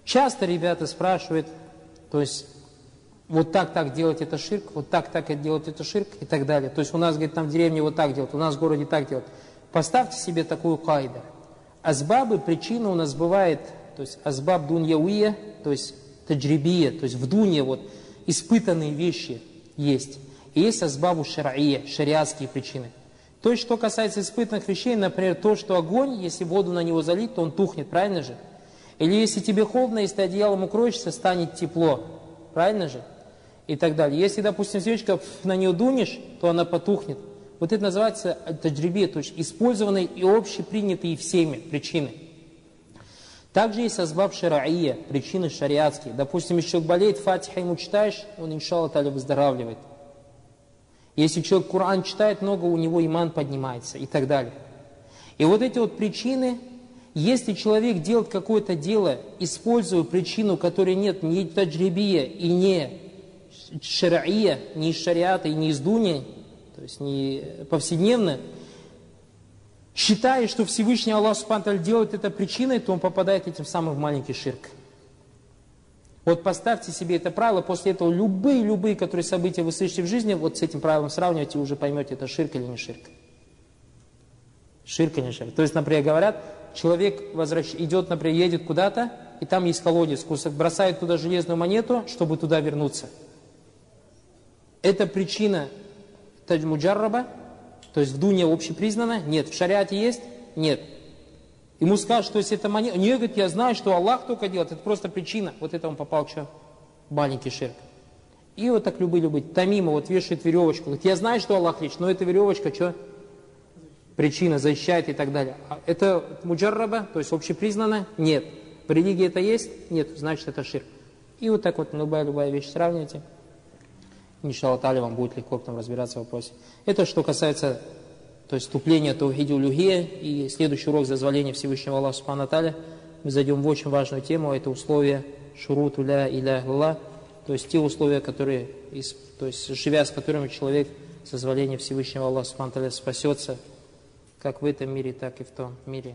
Часто ребята спрашивают, то есть вот так делать это ширк, вот так делать это ширк и так далее. То есть у нас, говорит, там в деревне вот так делают, у нас в городе так делают. Поставьте себе такую кайду. Азбабы, причины у нас бывает, то есть азбаб дуньяуия, то есть таджрибия, то есть в дуне вот испытанные вещи есть. И есть азбабу шар'ия, шариатские причины. То есть, что касается испытанных вещей, например, то, что огонь, если воду на него залить, то он тухнет, правильно же? Или если тебе холодно, если ты одеялом укроешься, станет тепло, правильно же? И так далее. Если, допустим, свечка на нее дунешь, то она потухнет. Вот это называется таджрибия, то есть использованные и общепринятые всеми причины. Также есть азбаб шар'ия, причины шариатские. Допустим, если человек болеет, фатиха ему читаешь, он, иншаллах та'аля, выздоравливает. Если человек Коран читает много, у него иман поднимается и так далее. И вот эти вот причины, если человек делает какое-то дело, используя причину, которой нет ни таджрибия и не шар'ия, ни из шариата и не из дуни, то есть не повседневно, считая, что Всевышний Аллах Субхану ва Тааля делает это причиной, то он попадает этим самым в маленький ширк. Вот поставьте себе это правило, после этого любые, которые события вы слышите в жизни, вот с этим правилом сравнивайте, и уже поймете, это ширк или не ширк. Ширк или не ширк. То есть, например, говорят, человек идет, например, едет куда-то, и там есть колодец, бросает туда железную монету, чтобы туда вернуться. Это причина таджмуджарраба, то есть в дуне общепризнана? Нет. В шариате есть? Нет. Ему скажут, что если это монета... Нет, говорит, я знаю, что Аллах только делает, это просто причина. Вот это он попал в маленький ширк. И вот так любые. Тамима вот вешает веревочку. Говорит, я знаю, что Аллах лечит, но эта веревочка, что? Причина, защищает и так далее. А это муджарраба, то есть общепризнана? Нет. В религии это есть? Нет, значит это ширк. И вот так вот любая вещь сравнивайте. Иншаллах та'аля, вам будет легко потом разбираться в вопросе. Это что касается, то есть вступления таухиди улюхия, и следующий урок зазволения Всевышнего Аллаха Субхану ва Тааля, мы зайдем в очень важную тему, это условия шуруту ля иляха илlallah, то есть те условия, которые, то есть живя с которыми человек с дозволения Всевышнего Аллаха Субхану ва Тааля спасется, как в этом мире, так и в том мире.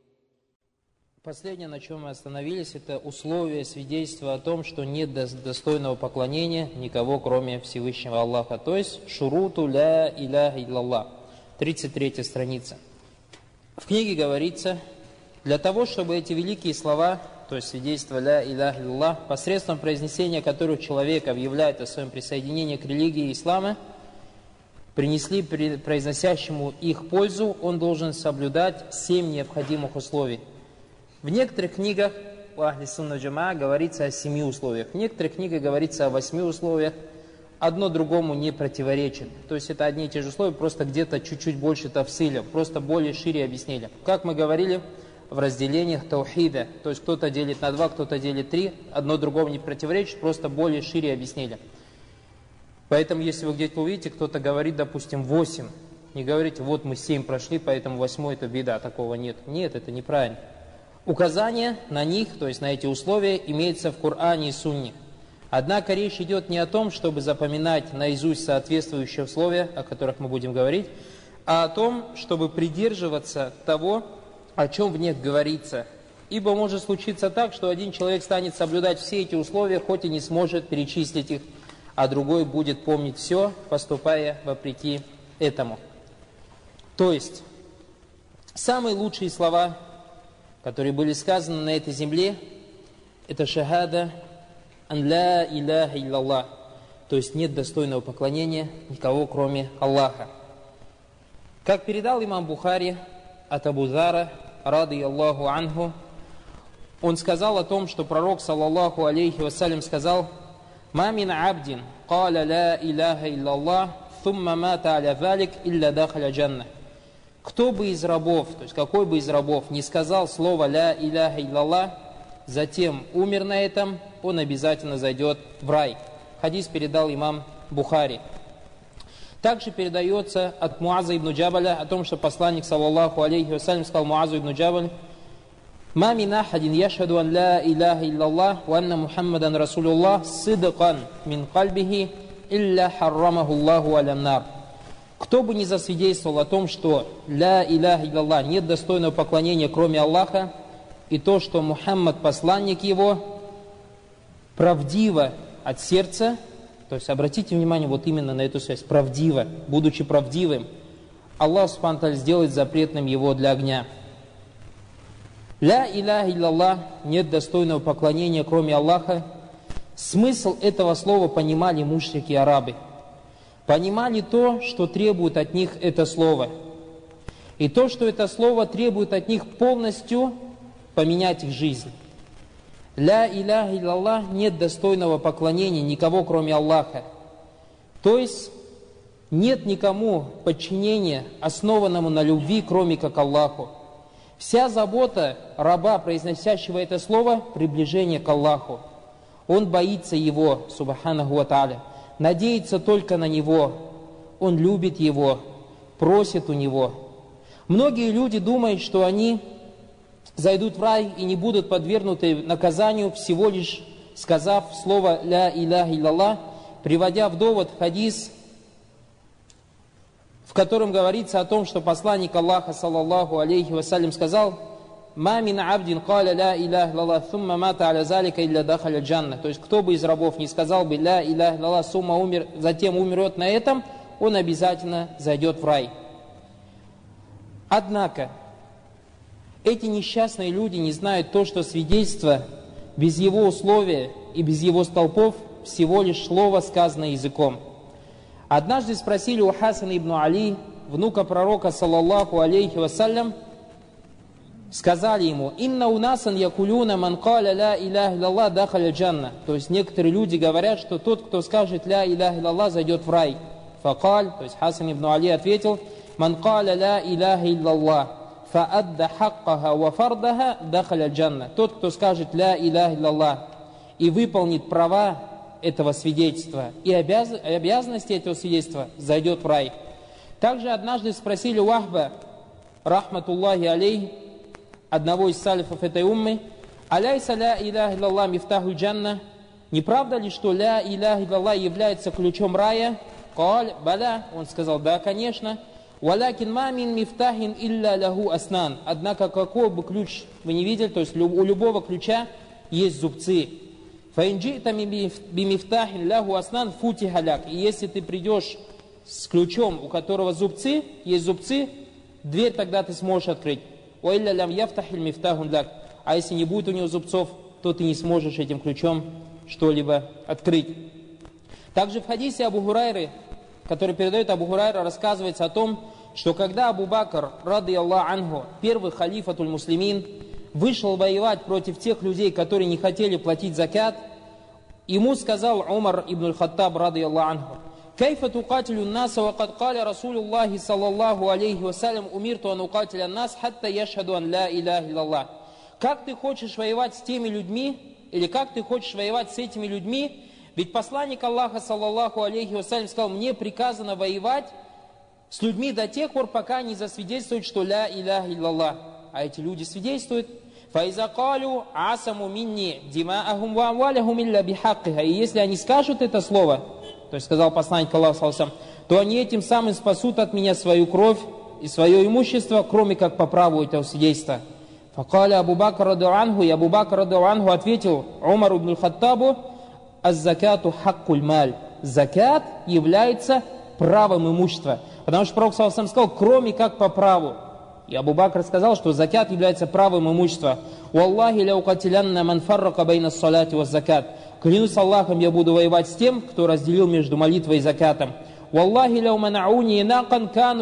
Последнее, на чем мы остановились, это условие свидетельства о том, что нет достойного поклонения никого, кроме Всевышнего Аллаха. То есть шуруту ля иляха илlallah. 33 страница. В книге говорится, для того, чтобы эти великие слова, то есть свидетельство ля иляха илlallah, посредством произнесения которых человек объявляет о своем присоединении к религии ислама, принесли произносящему их пользу, он должен соблюдать 7 необходимых условий. В некоторых книгах у Ахли Сунна Джамаа говорится о 7 условиях, в некоторых книгах говорится о 8 условиях, одно другому не противоречит. То есть это одни и те же условия, просто где-то чуть-чуть больше тафсиля, просто более шире объяснили. Как мы говорили в разделениях таухида, то есть кто-то делит на 2, кто-то делит 3, одно другому не противоречит, просто более шире объяснили. Поэтому если вы где-то увидите, кто-то говорит, допустим, 8, не говорите, вот мы 7 прошли, поэтому 8 это беда, такого нет. Нет, это неправильно. Указание на них, то есть на эти условия, имеется в Коране и Сунне. Однако речь идет не о том, чтобы запоминать наизусть соответствующие условия, о которых мы будем говорить, а о том, чтобы придерживаться того, о чем в них говорится. Ибо может случиться так, что один человек станет соблюдать все эти условия, хоть и не сможет перечислить их, а другой будет помнить все, поступая вопреки этому. То есть, самые лучшие слова, которые были сказаны на этой земле, это шахада ан ля иляха илlallah, то есть нет достойного поклонения никого, кроме Аллаха. Как передал имам Бухари от Абу Зара, ради Аллаху анху, он сказал о том, что пророк, саллаллаху алейхи вассалям, сказал: «Ма мин абдин каля ля иляха илlallah, thumма мата аля залик, илля дахаля джанна». Кто бы из рабов, то есть какой бы из рабов не сказал слово «ля иляха илlallah», затем умер на этом, он обязательно зайдет в рай. Хадис передал имам Бухари. Также передается от Муаза ибн Джабаля о том, что посланник, саллаллаху алейхи вассалям, сказал Муазу ибн Джабаль: «Ма мин ахадин яшхаду ан ля иляха илlallah ва анна Мухаммадан Расулуллах сидкан мин кальбихи илля харрамаху Аллаху алям нар». Кто бы ни засвидетельствовал о том, что «ля иляха илlallah» нет достойного поклонения, кроме Аллаха, и то, что Мухаммад посланник его, правдиво от сердца, то есть обратите внимание вот именно на эту связь, правдиво, будучи правдивым, Аллах Субхану ва Тааля сделает запретным его для огня. Ля иляха илляллах, нет достойного поклонения, кроме Аллаха. Смысл этого слова понимали мушрики арабы. Понимали то, что требует от них это слово. И то, что это слово требует от них полностью поменять их жизнь. Ля иляха илляллах, нет достойного поклонения никого, кроме Аллаха. То есть нет никому подчинения, основанному на любви, кроме как Аллаху. Вся забота раба, произносящего это слово, приближение к Аллаху. Он боится Его, субханаху ва тааля, надеется только на Него, он любит Его, просит у Него. Многие люди думают, что они зайдут в рай и не будут подвергнуты наказанию, всего лишь сказав слово «Ля иляха илляллах», приводя в довод хадис, в котором говорится о том, что посланник Аллаха, саллаллаху алейхи вассалям, сказал: «Ма мин абдин каля ля иляха илляллах, сумма мата аля залика илля дахаля джанна». То есть, кто бы из рабов не сказал бы «Ля иляха илляллах», затем умрет на этом, он обязательно зайдет в рай. Однако, эти несчастные люди не знают то, что свидетельство без его условия и без его столпов всего лишь слово, сказанное языком. Однажды спросили у Хасана ибн Али, внука пророка, саллаллаху алейхи вассалям, сказали ему: «Инна унасан якулюна ман каля ля иляха илляллах дахаля джанна». То есть некоторые люди говорят, что тот, кто скажет ля иляха илляллах, зайдет в рай. Факаль, то есть Хасан ибн Али ответил: «Ман каля ля иляха илляллах фаадда хаккаха ва фардаха дахаля джанна». Тот, кто скажет ля иляха илляллах и выполнит права этого свидетельства и обязанности этого свидетельства, зайдет в рай. Также однажды спросили у Ахба, рахматуллахи алейх, одного из салифов этой уммы: «Аляйса ля иляха илляллах мифтаху джанна?» Не правда ли, что ля иляха илляллах является ключом рая? Каль баля, он сказал: да, конечно. «Валякин ма мин мифтахин илля лаху аснан». Однако какой бы ключ вы не видели, то есть у любого ключа есть зубцы. «Фаинджита бимифтахин лаху аснан футиха ляк». И если ты придешь с ключом, у которого зубцы, есть зубцы, дверь тогда ты сможешь открыть. «Уилля лям яфтахиль мифтахун ляк». А если не будет у него зубцов, то ты не сможешь этим ключом что-либо открыть. Также в хадисе Абу Хурайры, который передает Абу Хурайра, рассказывается о том, что когда Абу Бакр, рады Аллаху анху, первый халифатуль муслимин, вышел воевать против тех людей, которые не хотели платить закят, ему сказал Умар ибн аль-Хаттаб, рады Аллаху анху: «Кайфа тукатилю наса, ва кад каля Расулуллахи саллаллаху алейхи вассалям, умирту ан укатиля нас, хатта яшхаду ан ля иляха илляллах». Как ты хочешь воевать с теми людьми, или как ты хочешь воевать с этими людьми? Ведь посланник Аллаха, саллаллаху алейхи вассалям, сказал: мне приказано воевать с людьми до тех пор, пока они засвидетельствуют, что ля иляха илляллах. А эти люди свидетельствуют. «Фаиза калю асаму минни димаахум ва амвалихум илля бихаккиха». И если они скажут это слово, то есть сказал посланник Аллаха, саллаллаху алейхи ва саллям, то они этим самым спасут от меня свою кровь и свое имущество, кроме как по праву этого свидетельства. Факаля Абу Бакр ради анху, и Абу Бакр ради анху ответил Умару ибн аль-Хаттабу: «Аз-закату хаккуль маль». Закат является правом имущества. Потому что Пророк саллаллаху алейхи ва саллям сказал: кроме как по праву. И Абу Бакр сказал, что закат является правом имущества. «Уаллахи ля укатилянна ман фаррака байна ссаляти ва закат». Клянусь Аллахом, я буду воевать с тем, кто разделил между молитвой и закатом. «Уаллахи ля уманауни инакан кану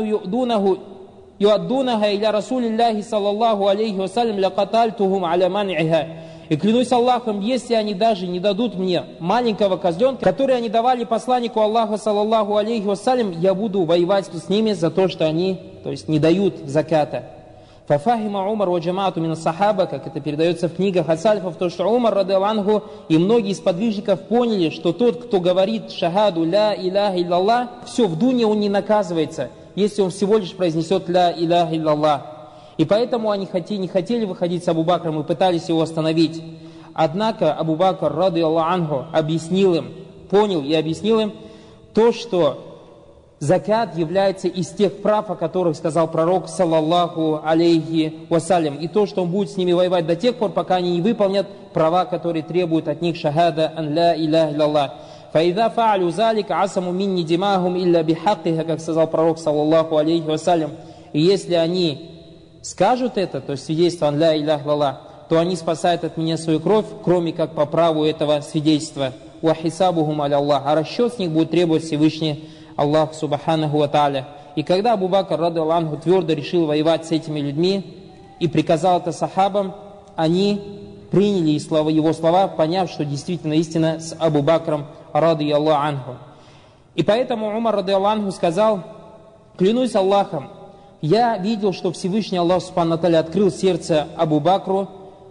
юаддунаха иля Расулиллахи саллаллаху алейхи вассалям ля катальтухум аля ман'иха». И клянусь Аллахом, если они даже не дадут мне маленького козленка, который они давали посланнику Аллаха, саллаллаху алейхи вассалям, я буду воевать с ними за то, что они, то есть, не дают заката. Фафахима Умар ва джамаату мин сахаба, как это передается в книгах от сальфов, то, что Умар, ради Аллаху, и многие из подвижников поняли, что тот, кто говорит шахаду ля иляха илляллах, все, в дуне он не наказывается, если он всего лишь произнесет ля иляха илляллах. И поэтому они не хотели выходить с Абу Бакром и пытались его остановить. Однако Абу Бакр, рады Аллаху анху, объяснил им, понял и объяснил им то, что закат является из тех прав, о которых сказал пророк, саллаллаху алейхи вассалям. И то, что он будет с ними воевать до тех пор, пока они не выполнят права, которые требуют от них шахада ан ла иляха илляллах. فَإِذَا فَعَلُوا ذَلِكَ عَصَمُوا مِنِّي دِمَاءَهُمْ إِلَّا بِحَقِّهَا, как сказал пророк, саллаллаху алейхи вассалям. И если они скажут это, то есть свидетельство ан ла иляха илляллах, то они спасают от меня свою кровь, кроме как по праву этого свидетельства. وَحِسَابُهُمْ عَلَى اللَّهِ. А расчет с них будет требовать Всевышний Аллах субханаху ва тааля. И когда Абу Бакр радиаллаху анху твердо решил воевать с этими людьми и приказал это сахабам, они приняли его слова, поняв, что действительно истина с Абу Бакром радиаллаху анху. И поэтому Умар радиаллаху анху сказал: клянусь Аллахом, я видел, что Всевышний Аллах субхану ва тааля открыл сердце Абу Бакру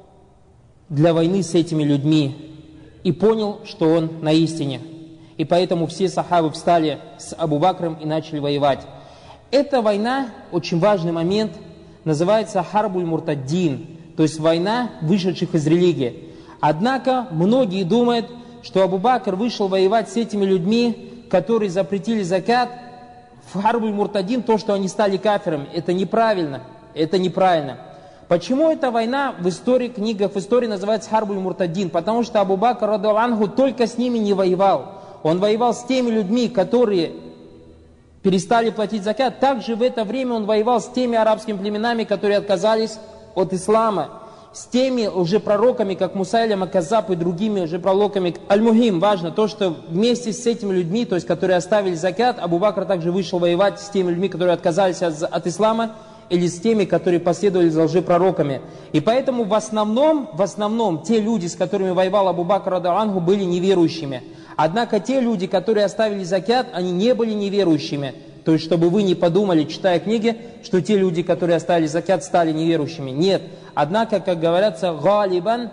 для войны с этими людьми и понял, что он на истине. И поэтому все сахабы встали с Абу Бакром и начали воевать. Эта война, очень важный момент, называется Харбуль Муртаддин, то есть война вышедших из религии. Однако многие думают, что Абу Бакр вышел воевать с этими людьми, которые запретили закат, в Харбуль Муртаддин, то, что они стали кафирами. Это неправильно. Это неправильно. Почему эта война в истории, книгах в истории называется Харбуль Муртаддин? Потому что Абу Бакр радиаллаху анху только с ними не воевал. Он воевал с теми людьми, которые перестали платить закат. Также в это время он воевал с теми арабскими племенами, которые отказались от ислама. С теми лжепророками, как Мусайлима Каззаб и другими лжепророками. Аль-Мухим, важно то, что вместе с этими людьми, то есть которые оставили закат, Абу Бакр также вышел воевать с теми людьми, которые отказались от ислама, или с теми, которые последовали за лжепророками. И поэтому в основном те люди, с которыми воевал Абу Бакр радиаллаху анху, были неверующими. Однако те люди, которые оставили закят, они не были неверующими. То есть, чтобы вы не подумали, читая книги, что те люди, которые оставили закят, стали неверующими. Нет. Однако, как говорится, галибан,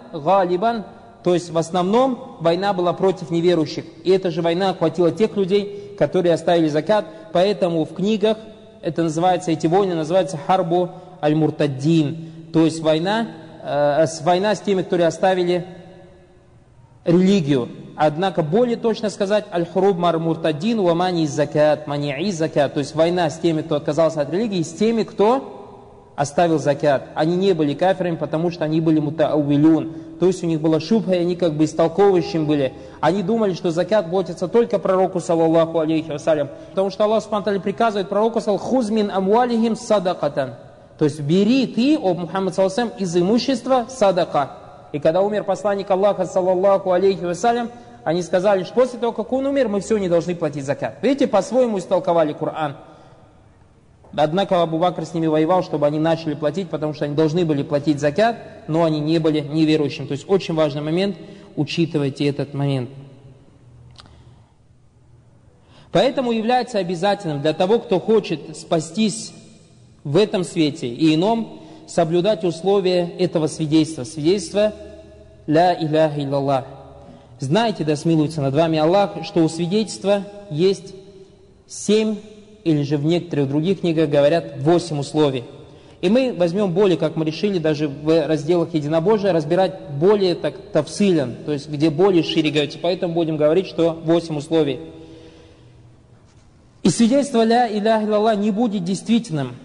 то есть в основном война была против неверующих. И эта же война охватила тех людей, которые оставили закат. Поэтому в книгах эти войны называются Харбу аль-Муртаддин. То есть война с теми, которые оставили религию. Однако более точно сказать аль-Хуруб мар-Муртаддин ва мани закат, мани'i закат. То есть война с теми, кто отказался от религии, и с теми, кто оставил закат. Они не были кафирами, потому что они были мутааввилюн. То есть у них была шубха, и они как бы истолковывающим были. Они думали, что закат платится только пророку, саллаллаху алейхи вассалям. Потому что Аллах субхану ва тааля приказывает пророку, хуз мин амвалихим садакатан. То есть бери ты, о Мухаммад саллаллаху алейхи вассалям, из имущества садака. И когда умер посланник Аллаха, саллаллаху алейхи вассалям, они сказали, что после того, как он умер, мы все не должны платить закат. Видите, по-своему истолковали Коран. Однако Абу Бакр с ними воевал, чтобы они начали платить, потому что они должны были платить закат, но они не были неверующими. То есть очень важный момент, учитывайте этот момент. Поэтому является обязательным для того, кто хочет спастись в этом свете и ином, соблюдать условия этого свидетельства. Свидетельство «Ля иляха илляллах». Знайте, да смилуется над вами Аллах, что у свидетельства есть 7, или же в некоторых других книгах говорят 8 условий. И мы возьмем более, как мы решили, даже в разделах единобожия, разбирать более так тафсилен, то есть где более шире говорится. Поэтому будем говорить, что 8 условий. И свидетельство «Ля иляха илляллах» не будет действительным,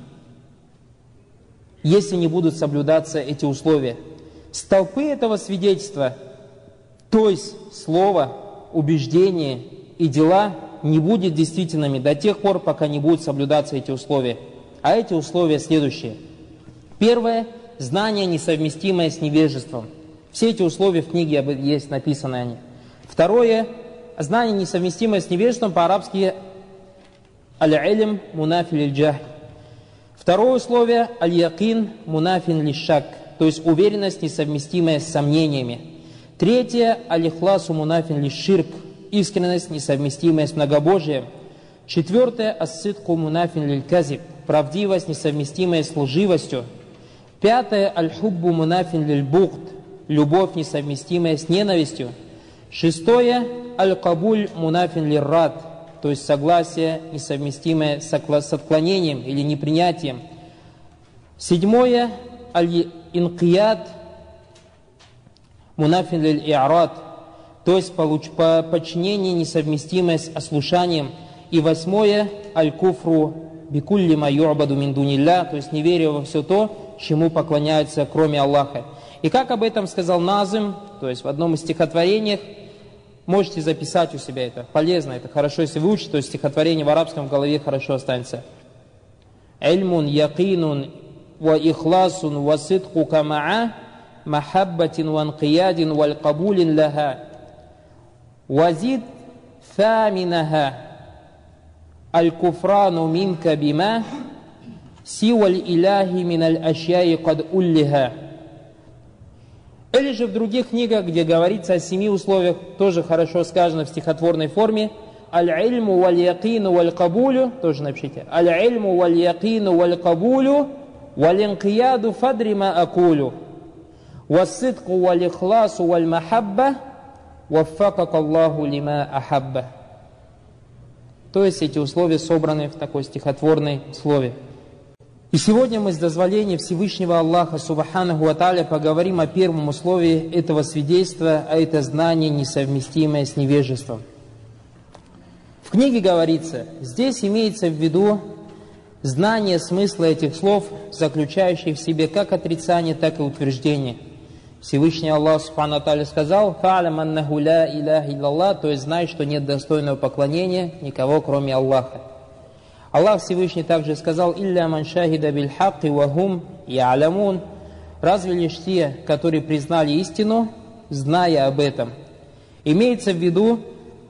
если не будут соблюдаться эти условия. Столпы этого свидетельства, то есть слово, убеждение и дела, не будет действительными до тех пор, пока не будут соблюдаться эти условия. А эти условия следующие. Первое – знание, несовместимое с невежеством. Все эти условия в книге есть, написаны они. Второе – знание, несовместимое с невежеством, по-арабски аль-илм мунафи лиль-джахль. Второе условие – аль-якин мунафин лиш-шак, то есть уверенность, несовместимая с сомнениями. Третье – аль-ихласу мунафин лиш-ширк, искренность, несовместимая с многобожием. Четвертое – ас-сидку мунафин лиль-казиб, правдивость, несовместимая с лживостью. Пятое – аль-хуббу мунафин лиль-бугд, любовь, несовместимая с ненавистью. Шестое – аль-кабуль мунафин лир-рад, то есть согласие, несовместимое с отклонением или непринятием. Седьмое – аль-инкият мунафин лиль-и'рад, то есть подчинение, несовместимое с ослушанием. И восьмое – аль-куфру бикулли ма ю'баду мин дунилля, то есть неверие во все то, чему поклоняются, кроме Аллаха. И как об этом сказал Назым, то есть в одном из стихотворений, можете записать у себя это, полезно, это хорошо, если выучить, то есть стихотворение в арабском в голове хорошо останется. «Ильмун якинун ва ихласун ва сидкука ма'a махаббатин ва анқиядин валь кабулин лаха вазид фаминаха аль-куфрану минка бима сиваль иляхи миналь ашьяи кад уллиха». Или же в других книгах, где говорится о 7 условиях, тоже хорошо сказано в стихотворной форме. Аль-ильму валь-якину валь-кабулю, тоже напишите. Аль-ильму валь-якину валь-кабулю валь-инкияду фадрима акулю вассидку валь-ихласу валь-махабба ваффакак Аллаху лима ахабба. То есть эти условия собраны в такой стихотворной слове. И сегодня мы с дозволения Всевышнего Аллаха Субханаху ва Тааля поговорим о первом условии этого свидетельства, а это знание, несовместимое с невежеством. В книге говорится, здесь имеется в виду знание смысла этих слов, заключающих в себе как отрицание, так и утверждение. Всевышний Аллах Субханаху ва Тааля сказал: «Фа'алям аннаху ла иляха илляллах», то есть знай, что нет достойного поклонения никого, кроме Аллаха. Аллах Всевышний также сказал: «Илля ман шахида биль хакки ва хум я'лямун», разве лишь те, которые признали истину, зная об этом. Имеется в виду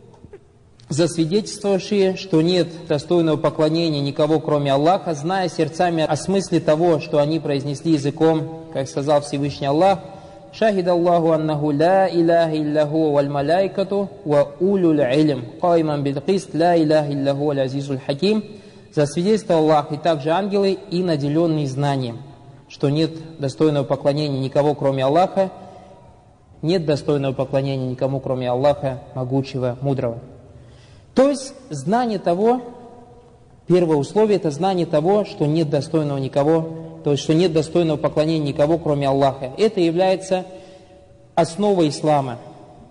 засвидетельствовавшие, что нет достойного поклонения никого, кроме Аллаха, зная сердцами о смысле того, что они произнесли языком, как сказал Всевышний Аллах: «Шахид Аллаху аннаху ла иляха илляху валь малайкату ва улюл илм кайман бил кист ла иляха илляху валь азизуль хаким». Засвидетельствовал Аллах, и также ангелы, и наделенные знанием, что нет достойного поклонения никого, кроме Аллаха, нет достойного поклонения никому, кроме Аллаха, могучего, мудрого. То есть знание того, первое условие, это знание того, что нет достойного никого, то есть что нет достойного поклонения никого, кроме Аллаха. Это является основой ислама.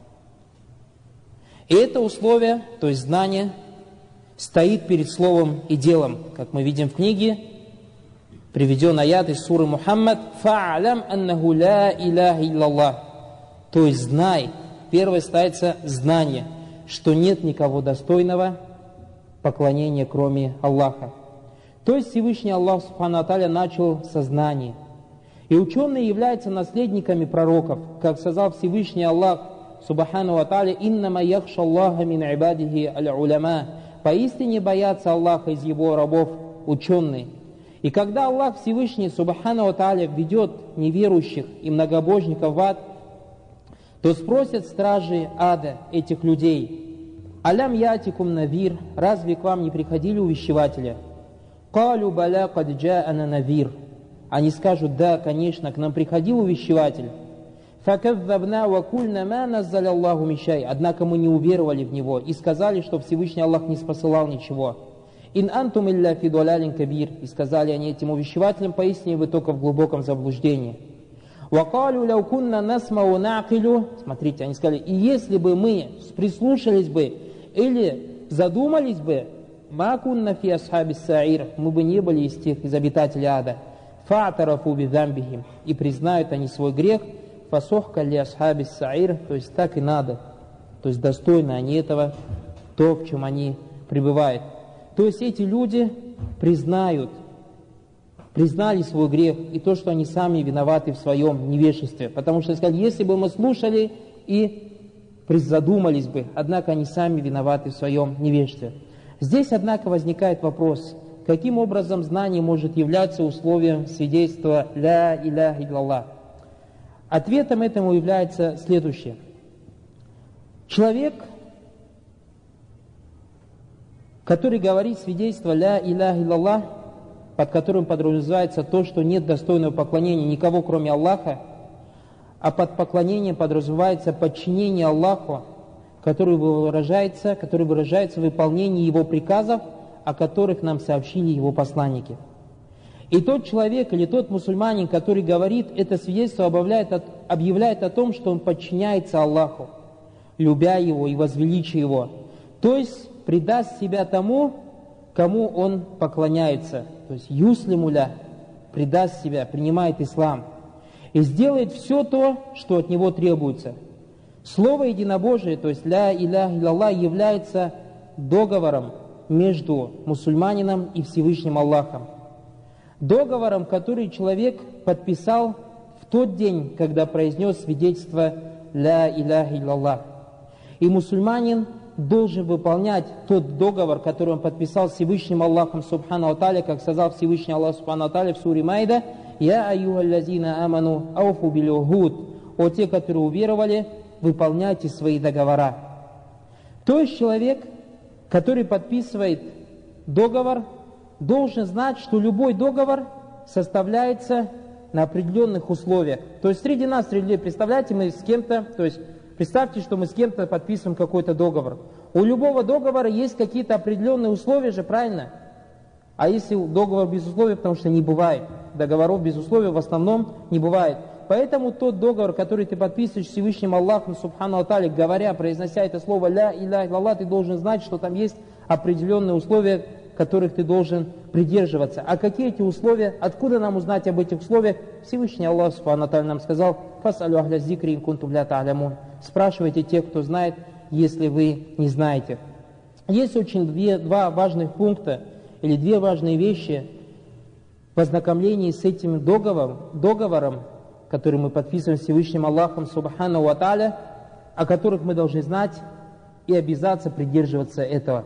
И это условие, то есть знание, стоит перед словом и делом, как мы видим в книге, приведен аят из суры Мухаммад: «Фа'алям аннаху ла иляха илляллах», то есть знай, первое ставится знание, что нет никого достойного поклонения, кроме Аллаха. То есть Всевышний Аллах Субхану ва Тааля начал со знания. И ученые являются наследниками пророков, как сказал Всевышний Аллах Субхану ва Тааля: «Иннама яхша Аллаха мин ибадихи аль-уляма». Поистине боятся Аллаха из его рабов ученые. И когда Аллах Всевышний Субхану ва Тааля введет неверующих и многобожников в ад, то спросят стражи ада этих людей: «Алям ятикум навир», разве к вам не приходили увещеватели? «Калю баля кад джа'ана навир», они скажут: да, конечно, к нам приходил увещеватель. «Факаззабна ва кульна ма наззаля Аллаху мин шай», однако мы не уверовали в него и сказали, что Всевышний Аллах не спосылал ничего. «Ин антум илля фи далялин кабир», и сказали они этим увещевателям: поистине вы только в глубоком заблуждении. «Вакалю ляу кунна насмау на'килю», смотрите, они сказали: и если бы мы прислушались бы или задумались бы, ма кунна фи асхаби саир, мы бы не были из обитателей ада. «Фа'тарафу бидамбихим», и признают они свой грех. «Фасохка ли асхаби саир», то есть так и надо, то есть достойны они этого, то, в чем они пребывают. То есть эти люди признали свой грех и то, что они сами виноваты в своем невежестве. Потому что сказали: если бы мы слушали и призадумались бы, однако они сами виноваты в своем невежестве. Здесь, однако, возникает вопрос: каким образом знание может являться условием свидетельства «Ля иляха илляллах»? Ответом этому является следующее. Человек, который говорит свидетельство «Ля иляха илляллах», под которым подразумевается то, что нет достойного поклонения никого, кроме Аллаха, а под поклонением подразумевается подчинение Аллаху, который выражается в выполнении Его приказов, о которых нам сообщили Его посланники. И тот человек или тот мусульманин, который говорит это свидетельство, объявляет о том, что он подчиняется Аллаху, любя Его и возвеличивая Его. То есть предаст себя тому, кому он поклоняется. То есть юслимуля, предаст себя, принимает ислам. и сделает все то, что от него требуется. Слово единобожие, то есть «ля иляха илlallah», является договором между мусульманином и Всевышним Аллахом. Договором, который человек подписал в тот день, когда произнес свидетельство «ля иляха илlallah». И мусульманин должен выполнять тот договор, который он подписал с Всевышним Аллахом Субхану Аталя, как сказал Всевышний Аллах Субхану Аталя в суре Майда: «Я аюхаллазина аману ауфу билюхуд». О те, которые уверовали, выполняйте свои договора. То есть человек, который подписывает договор, должен знать, что любой договор составляется на определенных условиях. То есть среди нас, среди людей, представляете, мы с кем-то, то есть представьте, что мы с кем-то подписываем какой-то договор. У любого договора есть какие-то определенные условия же, правильно? А если договор без условий, потому что не бывает. Договоров без условий в основном не бывает. Поэтому тот договор, который ты подписываешь с Всевышним Аллахом Субхану Аталя, говоря, произнося это слово «ля иляха илlallah», ты должен знать, что там есть определенные условия, которых ты должен придерживаться. А какие эти условия? Откуда нам узнать об этих условиях? Всевышний Аллах Субхану Аталя нам сказал: «Фасалю ахля зикри ин кунтум ля та'лямун». Спрашивайте тех, кто знает, если вы не знаете. Есть очень два важных пункта или две важные вещи в ознакомлении с этим договором, который мы подписываем с Всевышним Аллахом Субхану ва Тааля, о которых мы должны знать и обязаться придерживаться этого.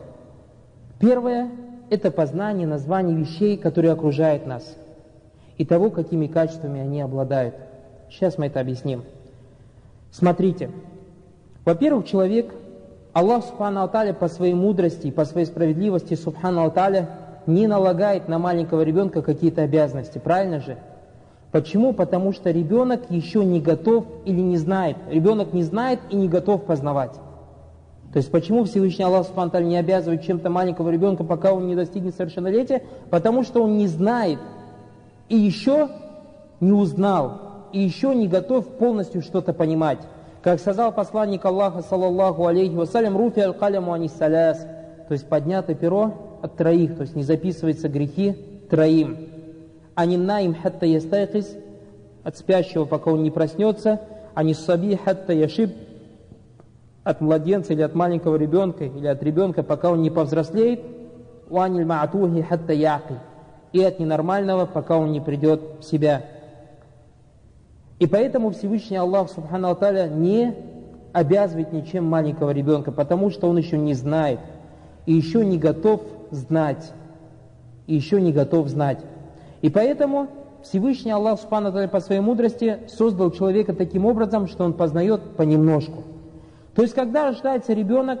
Первое – это познание названий вещей, которые окружают нас, и того, какими качествами они обладают. Сейчас мы это объясним. Смотрите, во-первых, человек, Аллах Субхану ва Тааля по своей мудрости и по своей справедливости Субхану ва Тааля не налагает на маленького ребенка какие-то обязанности, правильно же? Почему? Потому что ребенок еще не готов или не знает. Ребенок не знает и не готов познавать. То есть почему Всевышний Аллах Субхану ва Тааля не обязывает чем-то маленького ребенка, пока он не достигнет совершеннолетия? Потому что он не знает и еще не узнал, и еще не готов полностью что-то понимать. Как сказал посланник Аллаха, саллаллаху алейхи вассалям: «Руфи аль-каляму анис саляс», то есть поднято перо от троих, то есть не записываются грехи троим. Аниннаим хатта ястайкис, от спящего, пока он не проснется, аниссаби хатта яшиб, от младенца или от маленького ребенка, или от ребенка, пока он не повзрослеет, уаниль маатухи хатта яки, и от ненормального, пока он не придет в себя. И поэтому Всевышний Аллах Субхану ва Тааля не обязывает ничем маленького ребенка, потому что он еще не знает, и еще не готов знать, И поэтому Всевышний Аллах Субхану ва Тааля по своей мудрости создал человека таким образом, что он познает понемножку. То есть, когда рождается ребенок,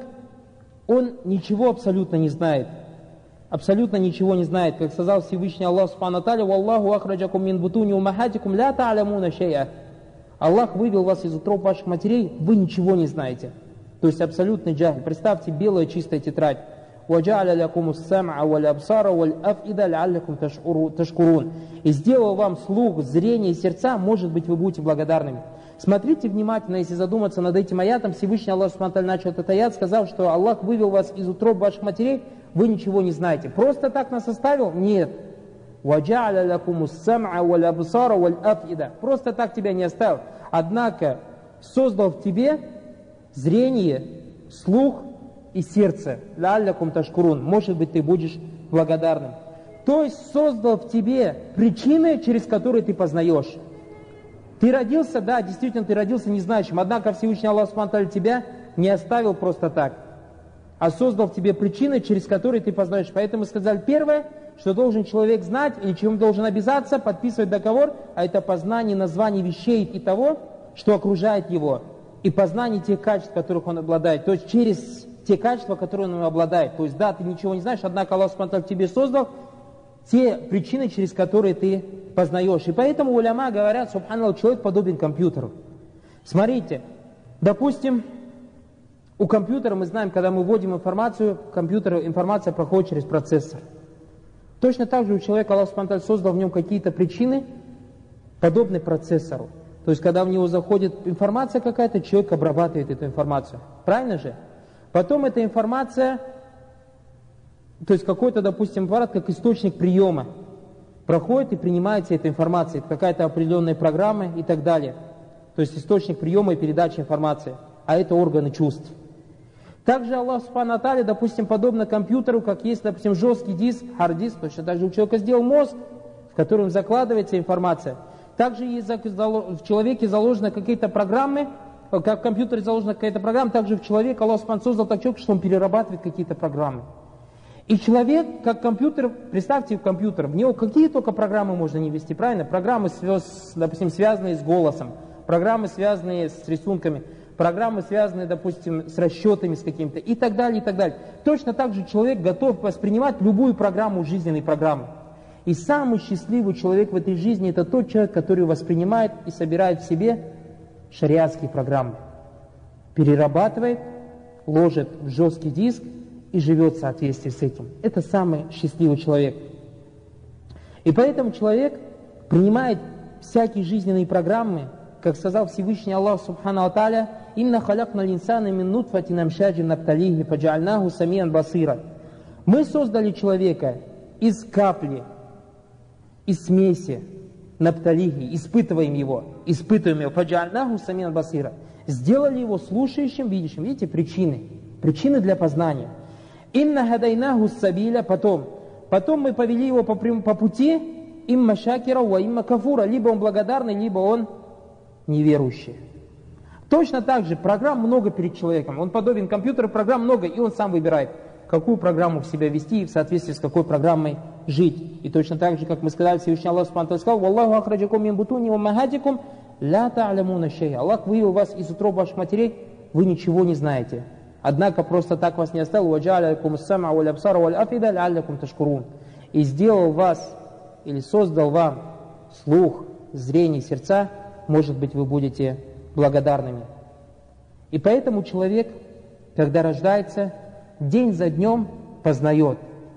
он ничего абсолютно не знает. Абсолютно ничего не знает. Как сказал Всевышний Аллах Субхану ва Тааля: «Валлаху ахраджакум мин бутуни уммахатикум ля та'лямуна шай'a». Аллах вывел вас из утроб ваших матерей, вы ничего не знаете. То есть абсолютный джахль. Представьте, белая чистая тетрадь. وَجَعَلَ لَكُمُ السَّمْعَ وَالْأَبْصَارَ وَالْأَفْئِدَ لَعَلَّكُمْ تَشْكُرُونَ. И сделал вам слух, зрение и сердца, может быть, вы будете благодарными. Смотрите внимательно, если задуматься над этим аятом. Всевышний Аллах Субхану ва Тааля начал этот аят, сказав, что Аллах вывел вас из утроб ваших матерей, вы ничего не знаете. Просто так нас оставил? Нет. وَجَعَلَ لَكُمُ السَّمْعَ وَالْأَبْصَارَ وَالْأَفْئِدَ. Просто так тебя не оставил. Однако создал в тебе зрение, слух и сердце. «Ла'аллякум ташкурун». Может быть, ты будешь благодарным. То есть создал в тебе причины, через которые ты познаешь. Ты родился, да, действительно, ты родился незнающим. Однако Всевышний Аллах Субхану ва Тааля тебя не оставил просто так, а создал в тебе причины, через которые ты познаешь. Поэтому сказали, первое, что должен человек знать, или чем должен обязаться, подписывать договор, а это познание названий вещей и того, что окружает его, и познание тех качеств, которых он обладает. То есть через те качества, которые он обладает. То есть, да, ты ничего не знаешь, однако Аллах Субхану ва Тааля тебе создал те причины, через которые ты познаешь. И поэтому уляма говорят, субханаллах, человек подобен компьютеру. Смотрите, допустим, у компьютера мы знаем, когда мы вводим информацию, информация проходит через процессор. Точно так же у человека Аллах Субхану ва Тааля создал в нем какие-то причины, подобные процессору. То есть, когда в него заходит информация какая-то, человек обрабатывает эту информацию. Правильно же? Потом эта информация, то есть какой-то, допустим, аппарат, как источник приема. проходит и принимается эта информация, это какая-то определенная программа и так далее. То есть источник приема и передачи информации, а это органы чувств. Также Аллах Субхану ва Тааля, допустим, подобно компьютеру, как есть, допустим, жесткий диск, хард-диск, точно так же у человека сделал мозг, в котором закладывается информация. Также есть в человеке заложены какие-то программы, как в компьютере заложена какая-то программа, также в человеке Аллах Субхану создал так человека, что он перерабатывает какие-то программы. И человек, как компьютер, представьте компьютер, в него какие только программы можно не ввести, правильно? Программы, допустим, связанные с голосом, программы, связанные с рисунками, программы, связанные, допустим, с расчетами с какими-то и так далее, и так далее. Точно так же человек готов воспринимать любую программу жизненной программы. И самый счастливый человек в этой жизни это тот человек, который воспринимает и собирает в себе шариатские программы. Перерабатывает, ложит в жесткий диск и живет в соответствии с этим. Это самый счастливый человек. И поэтому человек принимает всякие жизненные программы, как сказал Всевышний Аллах Субхану ва Тааля: «Инна халякна линсана мин нутфатин амшаджин набталихи, фаджаальнаху самиян басира». Мы создали человека из капли, из смеси, набталихи, испытываем его, фаджаальнаху самиян басира. Сделали его слушающим, видящим. Видите, причины для познания. «Инна хадайнаху сабиля», потом мы повели его по пути, имма шакира ва имма кафура, либо он благодарный, либо он неверующий. Точно так же программ много перед человеком. Он подобен компьютеру, программ много, и он сам выбирает, какую программу в себя вести и в соответствии с какой программой жить. И точно так же, как мы сказали, Всевышний Аллах Субхану сказал: «Валлаху ахраджакум мин бутуни уммахатикум ля та'лямуна шай'а». Аллах вывел вас из утроб ваших матерей, вы ничего не знаете. Однако просто так вас не оставил. «Ваджа'аля лакум ас-сам'а валь абсара валь афида ла'аллякум ташкурун». И сделал вас, или создал вам слух, зрение, сердца, может быть, вы будете благодарными. И поэтому человек, когда рождается, день за днем познает.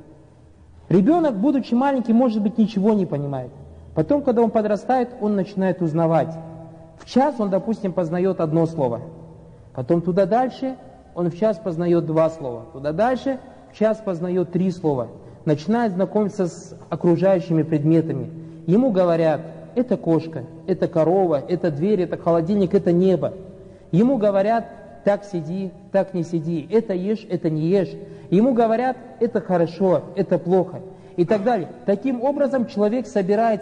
Ребенок, будучи маленький, может быть, ничего не понимает. Потом, когда он подрастает, он начинает узнавать. В час он, допустим, познает одно слово. Потом туда дальше он в час познает 2 слова. Туда дальше в час познает 3 слова. Начинает знакомиться с окружающими предметами. Ему говорят: это кошка, это корова, это дверь, это холодильник, это небо. Ему говорят: так сиди, так не сиди, это ешь, это не ешь. Ему говорят: это хорошо, это плохо. И так далее. Таким образом человек собирает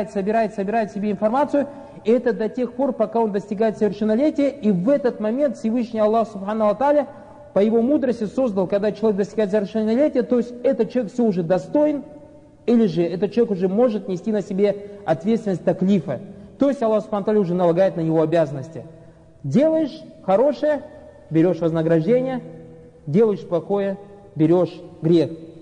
себе информацию, и это до тех пор, пока он достигает совершеннолетия, и в этот момент Всевышний Аллах Субхану ва Тааля по его мудрости создал, когда человек достигает совершеннолетия, то есть этот человек все уже достоин, или же этот человек уже может нести на себе ответственность таклифа. То есть Аллах Субхану ва Тааля уже налагает на него обязанности. Делаешь хорошее, берешь вознаграждение, делаешь плохое, берешь грех.